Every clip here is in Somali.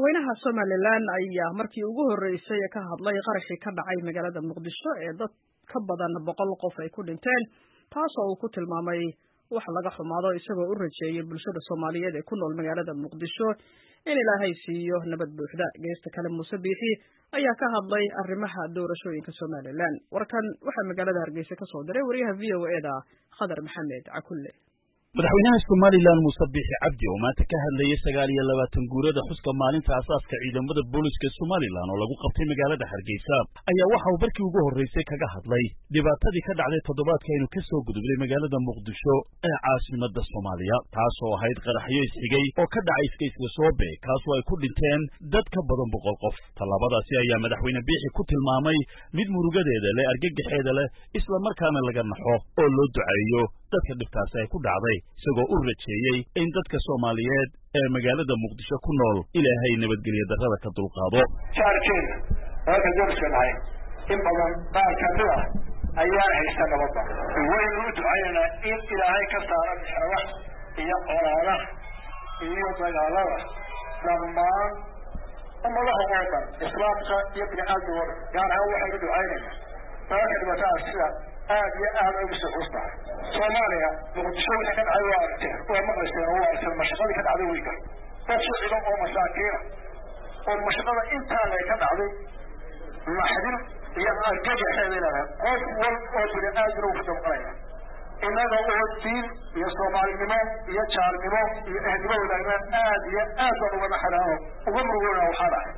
madaxweynaha Somaliland ayaa markii ugu horeysay ka hadlay qarashii ka dhacay magaalada Muqdisho ee dad ka badan 100 qof ay ku dhinteen taas oo uu ku tilmaamay wax laga xumaado isagoo u rajeeyay bulshada Soomaaliyeed ee ku nool magaalada Muqdisho in Ilaahay siiyo nabad buuxda. Geesta kale Muuse Biixi ayaa ka hadlay arrimaha doorashooyinka Somaliland. Warkan waxa magaalada Hargeysa ka soo diray wariyaha VOA-da Khadar Maxamed Cakulle. madaxweynaha Somaliland Muuse Biixi Cabdi oo maanta ka hadlayay 29 guurada xuska maalinta aasaaska ciidamada booliska Somaliland oo lagu qabtay magaalada Hargeysa ayaa waxa uu barkii ugu horeysay kaga hadlay dhibaatadii ka dhacday toddobaadka inuu ka soo gudubay magaalada Muqdisho ee caasimadda Soomaaliya taas oo ahayd qaraxyo isxigay oo ka dhacay iskayska Soobe kaas oo ay ku dhinteen dad ka badan 100 qof. Talaabadaasi ayaa madaxweyne Biixi ku tilmaamay mid murugadeeda leh argagaxeeda leh isla markaana laga naxo oo loo duceeyo dadka dhibtaasi ay ku dhacday isagoo u rajeeyay in dadka Soomaaliyeed ee magaalada Muqdisho ku nool Ilaahay nabadgelyo darrada ka dulqaado. Shaarkeen halka joogsanay in badan baarkada ayaa haysta nabadda waynu u ducaynaa in Ilaahay ka saaro xarawa iyo qolaada iyo dagaalada dhammaan ummadaha oo dhan islaamka iyo bini'aadamka gaar ahaan waxaynu ducaynaa baarka dhibaatada sida aad iyo aad ugu soo xustaa Soomaaliya Muqdisho waxa ka dhacay waa aragtay oo maqlaysay oo aragtay mashaqada ka dhacday wiilka dad shacab oo masaakiin oo mashaqada inta la ka dhacday maxdin iyo argagaxeeda qof wal oo bini'aadam uu fadhiyo inaga oo diin iyo Soomaalinimo iyo jaalnimo iyo ehdimo wadaagna aad iyo aad uga naxaraano uga murugona waxa dhacay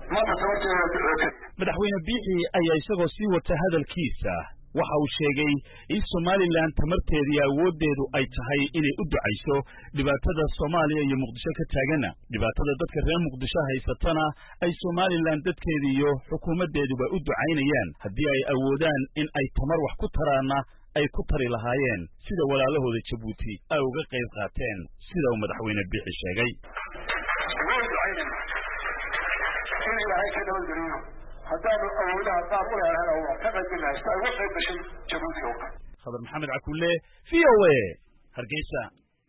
madaxweyne Biixi ayaa isagoo sii wata hadalkiisa waxa uu sheegay in Somaliland tamarteeda iyo awoodeedu ay tahay inay u ducayso dhibaatada Soomaaliya iyo Muqdisho ka taagana dhibaatada dadka reer Muqdisho haysatana ay Somaliland dadkeeda iyo xukuumadeeduba u ducaynayaan haddii ay awoodaan in ay tamar wax ku taraana ay ku tari lahaayeen sida walaalahooda Djibouti ay uga qayb qaateen sida uu madaxweyne Biixi sheegay. Ilaahay ka dawladariyo haddaanu awoodaha qaar u leeyahay oo ka qaybinaysa ay u qayb gashay Djibouti oo Khadar Maxamed Cakulle VOA Hargeysa.